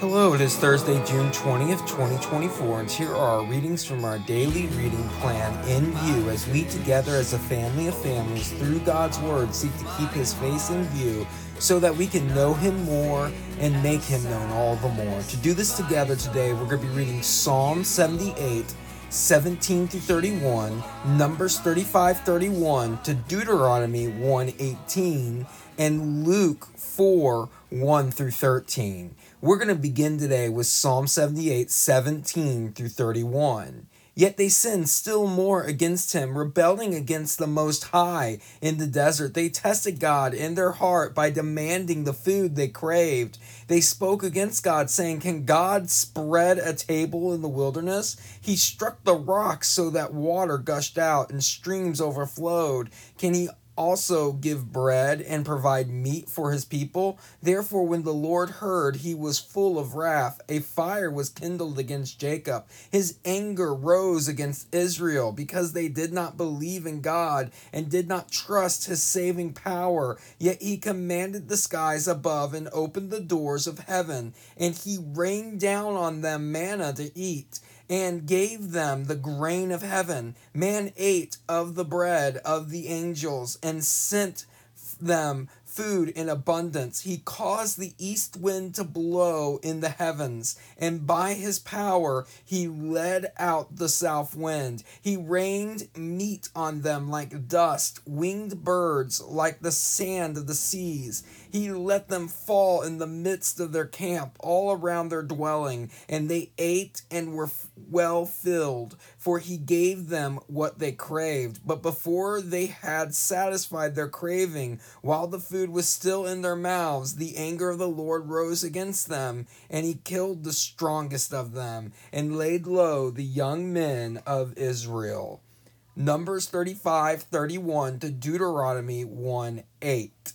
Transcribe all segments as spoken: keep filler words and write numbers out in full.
Hello, it is Thursday, June twentieth, twenty twenty-four, and here are our readings from our daily reading plan in view as we together as a family of families through God's Word seek to keep His face in view so that we can know Him more and make Him known all the more. To do this together today, we're going to be reading Psalm seventy-eight, seventeen through thirty-one, Numbers thirty-five, thirty-one, to Deuteronomy one, eighteen, and Luke four, one through thirteen. We're going to begin today with Psalm seventy-eight, seventeen through thirty-one. Yet they sinned still more against him, rebelling against the Most High in the desert. They tested God in their heart by demanding the food they craved. They spoke against God, saying, "Can God spread a table in the wilderness? He struck the rocks so that water gushed out and streams overflowed. Can he also give bread and provide meat for his people?" Therefore, when the Lord heard, he was full of wrath. A fire was kindled against Jacob. His anger rose against Israel because they did not believe in God and did not trust his saving power. Yet he commanded the skies above and opened the doors of heaven, and he rained down on them manna to eat, and gave them the grain of heaven. Man ate of the bread of the angels and sent them food in abundance. He caused the east wind to blow in the heavens, and by his power he led out the south wind. He rained meat on them like dust, winged birds like the sand of the seas. He let them fall in the midst of their camp, all around their dwelling, and they ate and were well filled, for he gave them what they craved. But before they had satisfied their craving, while the food was still in their mouths, the anger of the Lord rose against them, and he killed the strongest of them, and laid low the young men of Israel. Numbers thirty-five, thirty-one to Deuteronomy one, eight.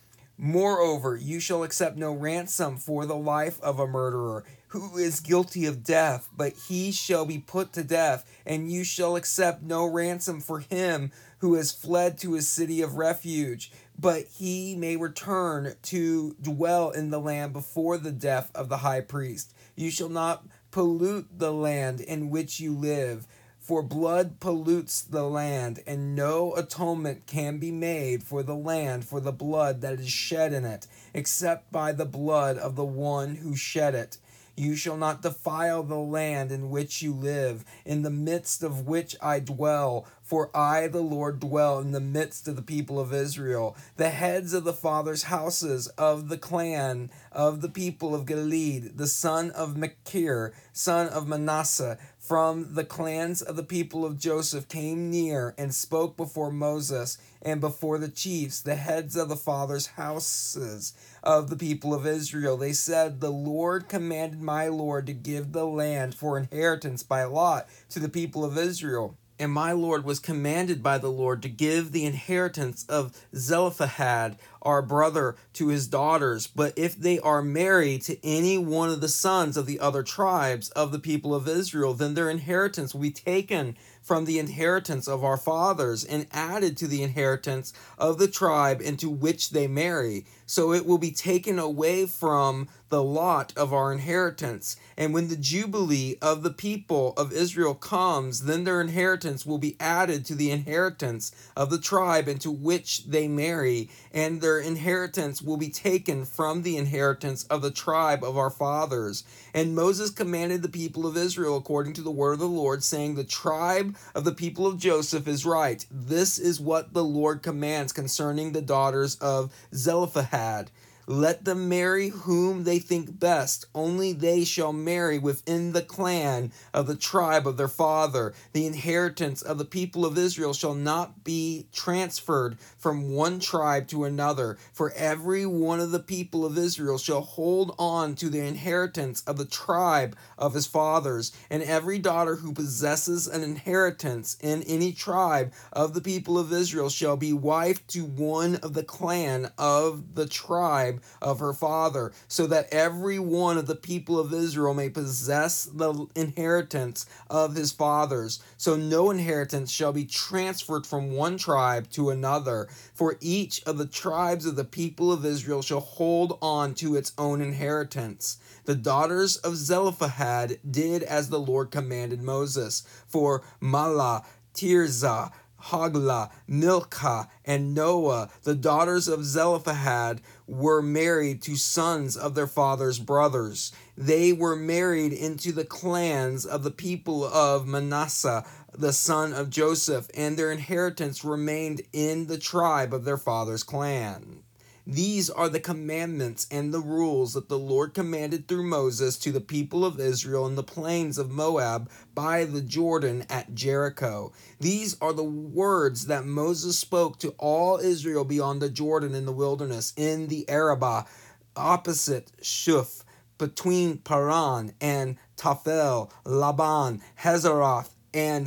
Moreover, you shall accept no ransom for the life of a murderer who is guilty of death, but he shall be put to death, and you shall accept no ransom for him who has fled to his city of refuge, but he may return to dwell in the land before the death of the high priest. You shall not pollute the land in which you live, for blood pollutes the land, and no atonement can be made for the land for the blood that is shed in it, except by the blood of the one who shed it. You shall not defile the land in which you live, in the midst of which I dwell, for I, the Lord, dwell in the midst of the people of Israel. The heads of the fathers' houses of the clan of the people of Gilead, the son of Machir, son of Manasseh, from the clans of the people of Joseph, came near and spoke before Moses and before the chiefs, the heads of the fathers' houses of the people of Israel. They said, "The Lord commanded my Lord to give the land for inheritance by lot to the people of Israel. And my Lord was commanded by the Lord to give the inheritance of Zelophehad, our brother, to his daughters. But if they are married to any one of the sons of the other tribes of the people of Israel, then their inheritance will be taken from the inheritance of our fathers and added to the inheritance of the tribe into which they marry. So it will be taken away from the lot of our inheritance. And when the Jubilee of the people of Israel comes, then their inheritance will be added to the inheritance of the tribe into which they marry, and their inheritance will be taken from the inheritance of the tribe of our fathers." And Moses commanded the people of Israel according to the word of the Lord, saying, "The tribe of the people of Joseph is right. This is what the Lord commands concerning the daughters of Zelophehad. Let them marry whom they think best. Only they shall marry within the clan of the tribe of their father. The inheritance of the people of Israel shall not be transferred from one tribe to another, for every one of the people of Israel shall hold on to the inheritance of the tribe of his fathers. And every daughter who possesses an inheritance in any tribe of the people of Israel shall be wife to one of the clan of the tribe tribe of her father, so that every one of the people of Israel may possess the inheritance of his fathers. So no inheritance shall be transferred from one tribe to another, for each of the tribes of the people of Israel shall hold on to its own inheritance. The daughters of Zelophehad did as the Lord commanded Moses, for Mahlah, Tirzah, Hoglah, Milcah, and Noah, the daughters of Zelophehad, were married to sons of their father's brothers. They were married into the clans of the people of Manasseh, the son of Joseph, and their inheritance remained in the tribe of their father's clan. These are the commandments and the rules that the Lord commanded through Moses to the people of Israel in the plains of Moab by the Jordan at Jericho. These are the words that Moses spoke to all Israel beyond the Jordan in the wilderness, in the Arabah, opposite Shuf, between Paran and Tafel, Laban, Hazeroth, and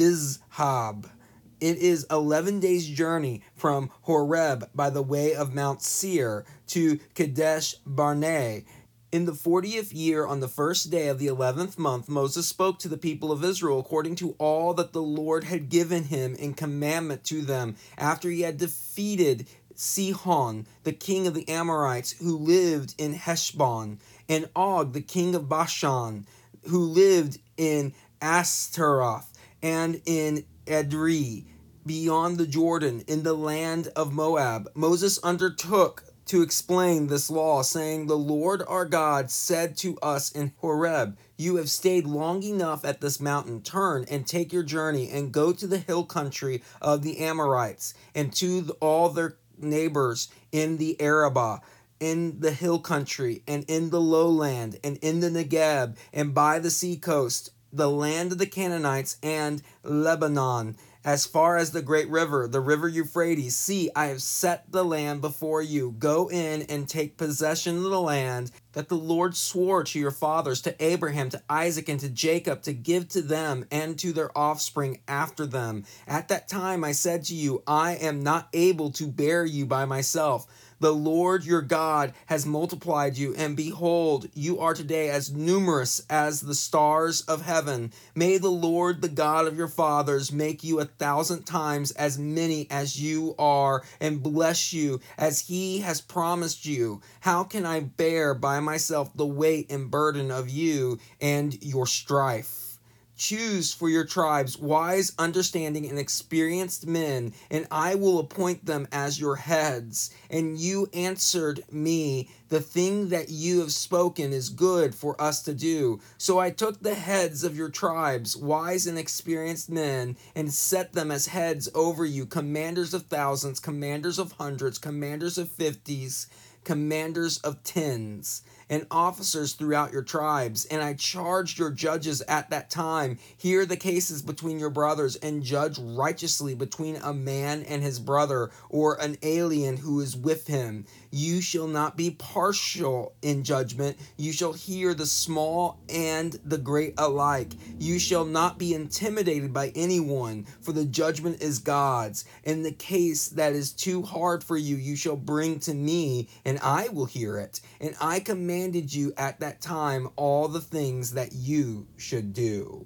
Dizhab. It is eleven days' journey from Horeb by the way of Mount Seir to Kadesh Barnea. In the fortieth year, on the first day of the eleventh month, Moses spoke to the people of Israel according to all that the Lord had given him in commandment to them, after he had defeated Sihon, the king of the Amorites, who lived in Heshbon, and Og, the king of Bashan, who lived in Ashtaroth, and in Edrei, beyond the Jordan, in the land of Moab. Moses undertook to explain this law, saying, "The Lord our God said to us in Horeb, you have stayed long enough at this mountain. Turn and take your journey and go to the hill country of the Amorites and to the, all their neighbors in the Arabah, in the hill country, and in the lowland, and in the Negeb, and by the sea coast, the land of the Canaanites, and Lebanon, as far as the great river, the river Euphrates. See, I have set the land before you. Go in and take possession of the land that the Lord swore to your fathers, to Abraham, to Isaac, and to Jacob, to give to them and to their offspring after them. At that time I said to you, I am not able to bear you by myself. The Lord your God has multiplied you, and behold, you are today as numerous as the stars of heaven. May the Lord, the God of your fathers, make you a thousand times as many as you are, and bless you as he has promised you. How can I bear by myself the weight and burden of you and your strife? Choose for your tribes wise, understanding, and experienced men, and I will appoint them as your heads. And you answered me, the thing that you have spoken is good for us to do. So I took the heads of your tribes, wise and experienced men, and set them as heads over you, commanders of thousands, commanders of hundreds, commanders of fifties, commanders of tens, and officers throughout your tribes. And I charged your judges at that time, hear the cases between your brothers, and judge righteously between a man and his brother, or an alien who is with him. You shall not be partial in judgment. You shall hear the small and the great alike. You shall not be intimidated by anyone, for the judgment is God's. And the case that is too hard for you, you shall bring to me, and I will hear it. And I commanded you at that time all the things that you should do."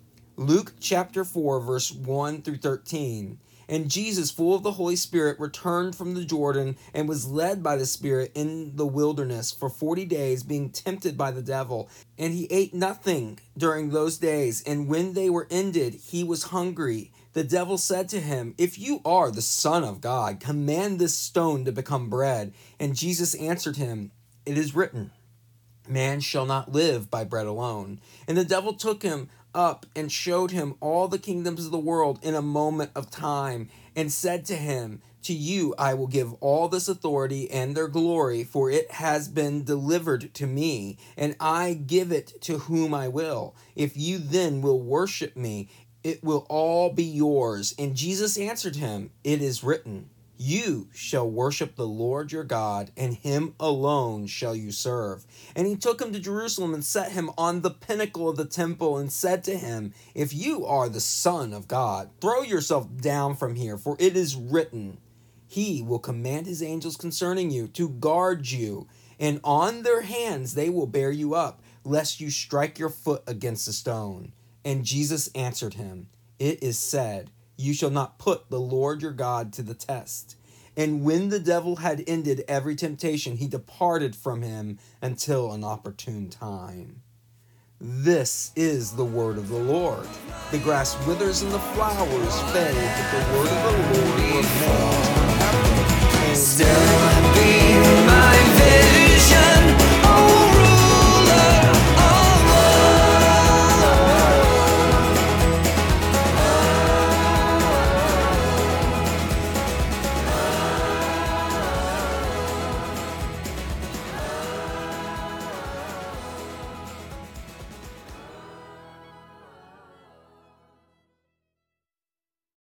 Luke chapter four, verse one through thirteen. And Jesus, full of the Holy Spirit, returned from the Jordan and was led by the Spirit in the wilderness for forty days, being tempted by the devil. And he ate nothing during those days, and when they were ended, he was hungry. The devil said to him, "If you are the Son of God, command this stone to become bread." And Jesus answered him, "It is written, man shall not live by bread alone." And the devil took him up and showed him all the kingdoms of the world in a moment of time, and said to him, "To you I will give all this authority and their glory, for it has been delivered to me, and I give it to whom I will. If you then will worship me, it will all be yours." And Jesus answered him, "It is written, you shall worship the Lord your God, and him alone shall you serve." And he took him to Jerusalem and set him on the pinnacle of the temple and said to him, "If you are the Son of God, throw yourself down from here, for it is written, He will command his angels concerning you to guard you, and on their hands they will bear you up, lest you strike your foot against a stone. And Jesus answered him, It is said, You shall not put the Lord your God to the test. And when the devil had ended every temptation, he departed from him until an opportune time. This is the word of the Lord. The grass withers and the flowers fade, but the word of the Lord remains forever. Still be my vision.